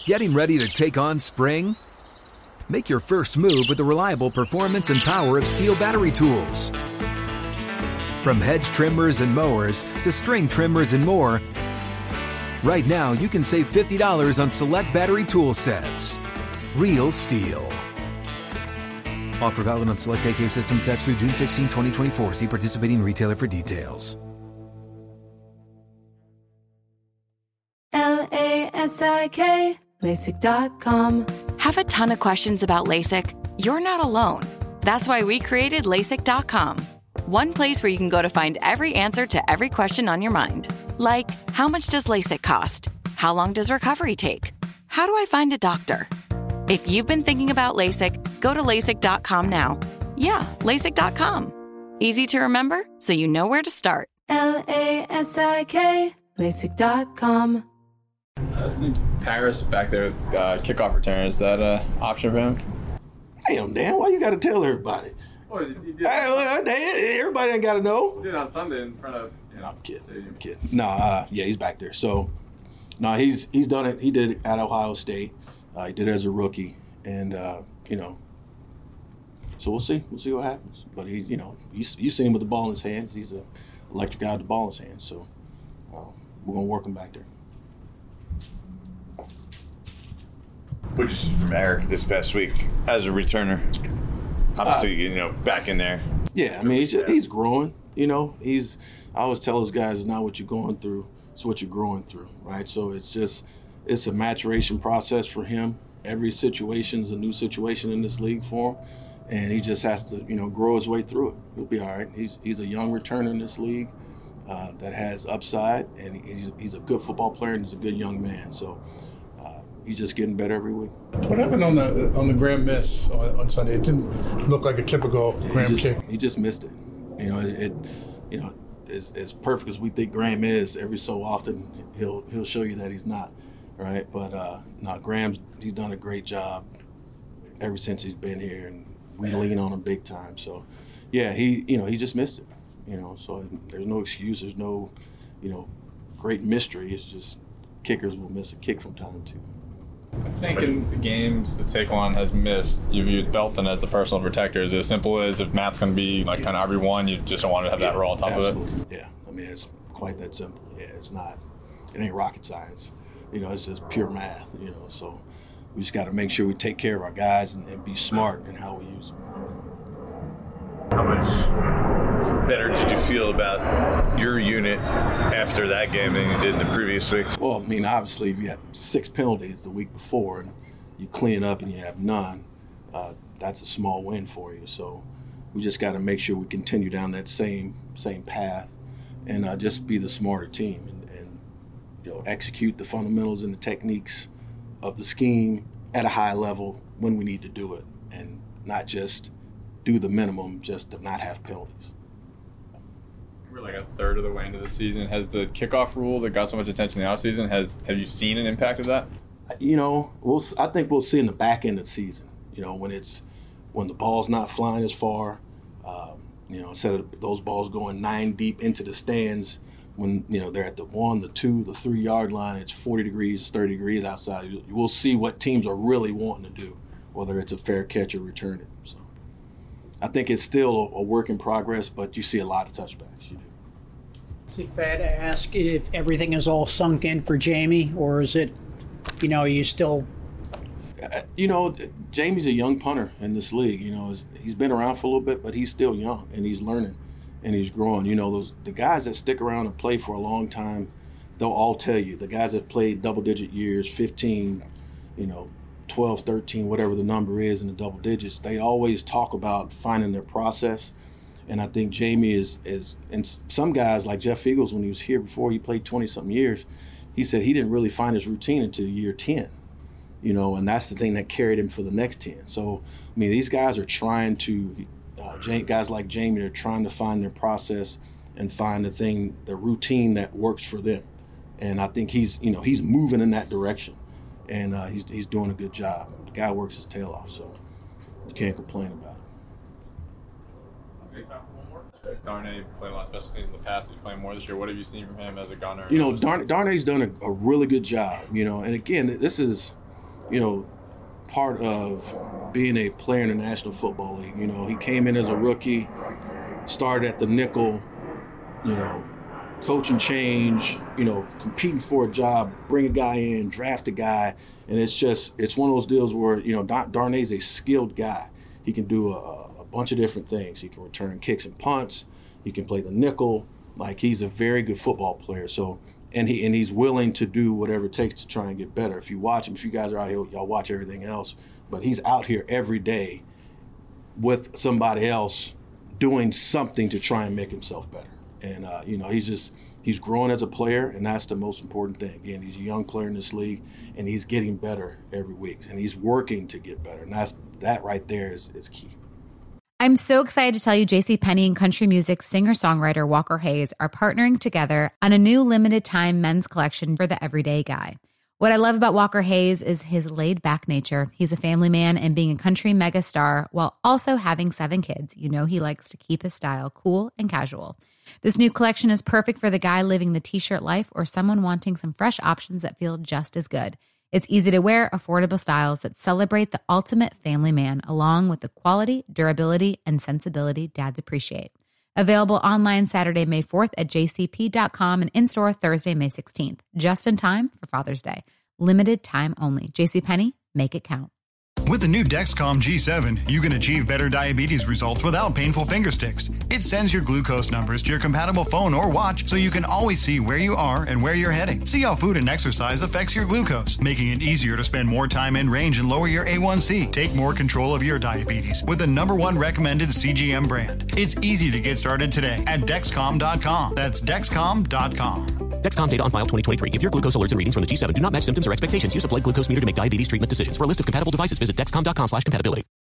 Getting ready to take on spring? Make your first move with the reliable performance and power of Steel battery tools. From hedge trimmers and mowers to string trimmers and more, right now you can save $50 on select battery tool sets. Real Steel. Offer valid on select AK system sets through June 16, 2024. See participating retailer for details. LASIK, LASIK.com. Have a ton of questions about LASIK? You're not alone. That's why we created LASIK.com. One place where you can go to find every answer to every question on your mind. Like, how much does LASIK cost? How long does recovery take? How do I find a doctor? If you've been thinking about LASIK, go to LASIK.com now. Yeah, LASIK.com. Easy to remember, so you know where to start. LASIK, LASIK.com. I see Paris back there, kickoff return. Is that an option for him? Damn, Dan, why you got to tell everybody? Oh, you did Everybody ain't got to know. You did on Sunday in front of. No, I'm kidding. No, yeah, he's back there. So, no, he's done it. He did it at Ohio State. He did it as a rookie, and so we'll see. We'll see what happens. But you've seen him with the ball in his hands. He's an electric guy with the ball in his hands. So we're gonna work him back there. What did you see from Eric this past week as a returner? Obviously, back in there. Yeah, I mean, he's growing. I always tell those guys, it's not what you're going through, it's what you're growing through, right? So it's a maturation process for him. Every situation is a new situation in this league for him, and he just has to, grow his way through it. He'll be all right. He's a young returner in this league that has upside, and he's a good football player and he's a good young man. So he's just getting better every week. What happened on the Graham miss on Sunday? It didn't look like a typical Graham kick. He just missed it. As perfect as we think Graham is, every so often he'll show you that he's not, right? But no, he's done a great job ever since he's been here, and we lean on him big time. So yeah, he just missed it. So there's no excuse. There's no great mystery. It's just kickers will miss a kick from time to time. I think in the games that Saquon has missed, you've used Belton as the personal protector. Is it as simple as if Matt's going to be kind of RB1, you just don't want to have that role on top of it? Yeah, I mean, it's quite that simple. Yeah, it ain't rocket science. It's just pure math, so we just got to make sure we take care of our guys and be smart in how we use them. How much better did you feel about your unit after that game than you did the previous week? Well, I mean, obviously, if you had 6 penalties the week before and you clean up and you have none, that's a small win for you. So we just got to make sure we continue down that same path and just be the smarter team and execute the fundamentals and the techniques of the scheme at a high level when we need to do it, and not just do the minimum just to not have penalties. We're like a third of the way into the season. Has the kickoff rule that got so much attention in the offseason, have you seen an impact of that? I think we'll see in the back end of the season, when the ball's not flying as far, instead of those balls going 9 deep into the stands, when, they're at the 1, the 2, the 3 yard line, it's 40 degrees, 30 degrees outside. We'll see what teams are really wanting to do, whether it's a fair catch or return it. So I think it's still a work in progress, but you see a lot of touchbacks. You do. Is it fair to ask if everything is all sunk in for Jamie, or is it, you still? Jamie's a young punter in this league. He's been around for a little bit, but he's still young and he's learning and he's growing. The guys that stick around and play for a long time, they'll all tell you. The guys that played double-digit years, 15, 12, 13, whatever the number is in the double digits, they always talk about finding their process. And I think Jamie is and some guys like Jeff Eagles, when he was here before, he played 20-something years, he said he didn't really find his routine until year 10, and that's the thing that carried him for the next 10. So, I mean, these guys are trying to, guys like Jamie, they're trying to find their process and find the routine that works for them. And I think he's moving in that direction. And he's doing a good job. The guy works his tail off, so you can't complain about it. Darnay played a lot of special teams in the past. He's playing more this year. What have you seen from him as a gunner? Darnay's done a really good job. And again, this is part of being a player in the National Football League. He came in as a rookie, started at the nickel, coach and change, competing for a job, bring a guy in, draft a guy. And it's one of those deals where, Darnay's a skilled guy. He can do a bunch of different things. He can return kicks and punts. He can play the nickel. Like, he's a very good football player. So, and he's willing to do whatever it takes to try and get better. If you watch him, if you guys are out here, y'all watch everything else. But he's out here every day with somebody else doing something to try and make himself better. And, he's growing as a player, and that's the most important thing. Again, he's a young player in this league, and he's getting better every week. And he's working to get better. And that right there is key. I'm so excited to tell you JCPenney and country music singer-songwriter Walker Hayes are partnering together on a new limited-time men's collection for the everyday guy. What I love about Walker Hayes is his laid-back nature. He's a family man, and being a country megastar while also having 7 kids, he likes to keep his style cool and casual. This new collection is perfect for the guy living the t-shirt life or someone wanting some fresh options that feel just as good. It's easy to wear, affordable styles that celebrate the ultimate family man, along with the quality, durability, and sensibility dads appreciate. Available online Saturday, May 4th at jcp.com and in-store Thursday, May 16th. Just in time for Father's Day. Limited time only. JCPenney, make it count. With the new Dexcom G7, you can achieve better diabetes results without painful finger sticks. It sends your glucose numbers to your compatible phone or watch so you can always see where you are and where you're heading. See how food and exercise affects your glucose, making it easier to spend more time in range and lower your A1C. Take more control of your diabetes with the #1 recommended CGM brand. It's easy to get started today at Dexcom.com. That's Dexcom.com. Dexcom data on file 2023. If your glucose alerts and readings from the G7 do not match symptoms or expectations, use a blood glucose meter to make diabetes treatment decisions. For a list of compatible devices, visit Dexcom.com/compatibility.